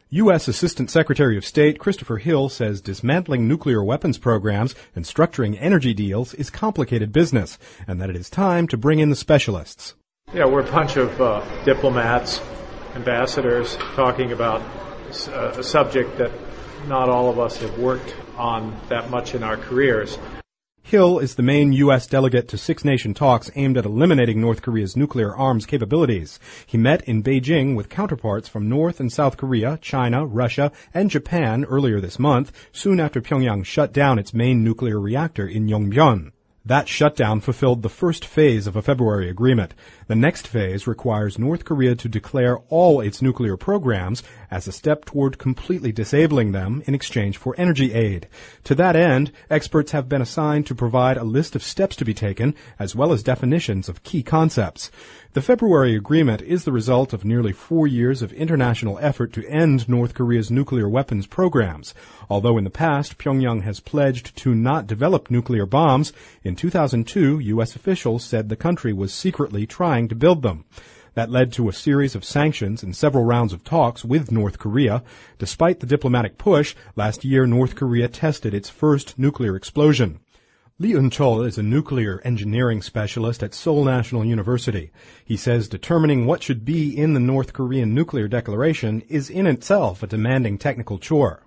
U.S. Assistant Secretary of State Christopher Hill says dismantling nuclear weapons programs and structuring energy deals is complicated business, and that it is time to bring in the specialists. Yeah, we're a bunch of diplomats, ambassadors, talking about a subject that not all of us have worked on that much in our careers. Hill is the main U.S. delegate to Six-Nation talks aimed at eliminating North Korea's nuclear arms capabilities. He met in Beijing with counterparts from North and South Korea, China, Russia, and Japan earlier this month, soon after Pyongyang shut down its main nuclear reactor in Yongbyon. That shutdown fulfilled the first phase of a February agreement. The next phase requires North Korea to declare all its nuclear programs as a step toward completely disabling them in exchange for energy aid. To that end, experts have been assigned to provide a list of steps to be taken, as well as definitions of key concepts. The February agreement is the result of nearly 4 years of international effort to end North Korea's nuclear weapons programs. Although in the past Pyongyang has pledged to not develop nuclear bombs, in 2002 U.S. officials said the country was secretly trying to build them. That led to a series of sanctions and several rounds of talks with North Korea. Despite the diplomatic push, last year North Korea tested its first nuclear explosion. Lee Eun-chol is a nuclear engineering specialist at Seoul National University. He says determining what should be in the North Korean nuclear declaration is in itself a demanding technical chore.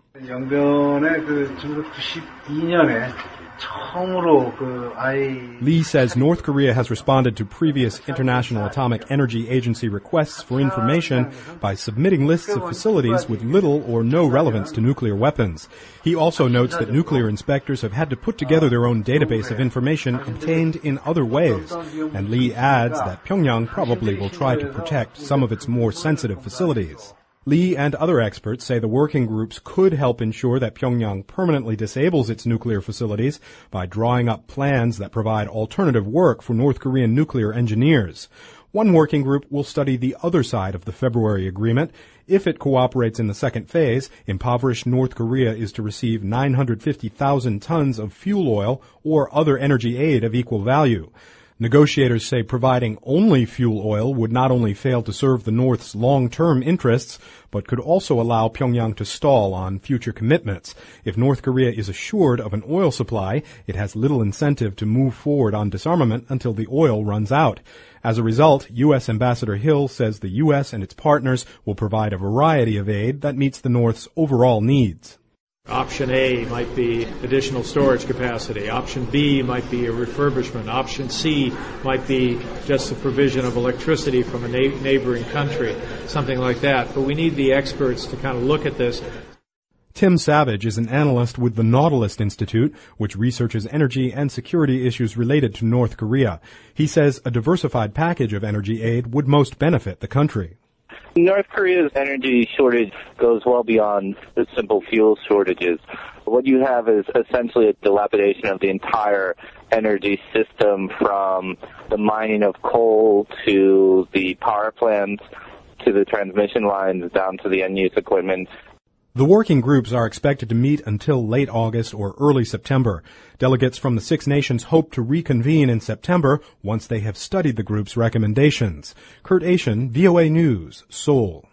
Lee says North Korea has responded to previous International Atomic Energy Agency requests for information by submitting lists of facilities with little or no relevance to nuclear weapons. He also notes that nuclear inspectors have had to put together their own database of information obtained in other ways. And Lee adds that Pyongyang probably will try to protect some of its more sensitive facilities. Lee and other experts say the working groups could help ensure that Pyongyang permanently disables its nuclear facilities by drawing up plans that provide alternative work for North Korean nuclear engineers. One working group will study the other side of the February agreement. If it cooperates in the second phase, impoverished North Korea is to receive 950,000 tons of fuel oil or other energy aid of equal value. Negotiators say providing only fuel oil would not only fail to serve the North's long-term interests, but could also allow Pyongyang to stall on future commitments. If North Korea is assured of an oil supply, it has little incentive to move forward on disarmament until the oil runs out. As a result, U.S. Ambassador Hill says the U.S. and its partners will provide a variety of aid that meets the North's overall needs. Option A might be additional storage capacity. Option B might be a refurbishment. Option C might be just the provision of electricity from a neighboring country, something like that. But we need the experts to kind of look at this. Tim Savage is an analyst with the Nautilus Institute, which researches energy and security issues related to North Korea. He says a diversified package of energy aid would most benefit the country. North Korea's energy shortage goes well beyond the simple fuel shortages. What you have is essentially a dilapidation of the entire energy system, from the mining of coal to the power plants to the transmission lines down to the end-use equipment. The working groups are expected to meet until late August or early September. Delegates from the Six Nations hope to reconvene in September once they have studied the group's recommendations. Kurt Asian, VOA News, Seoul.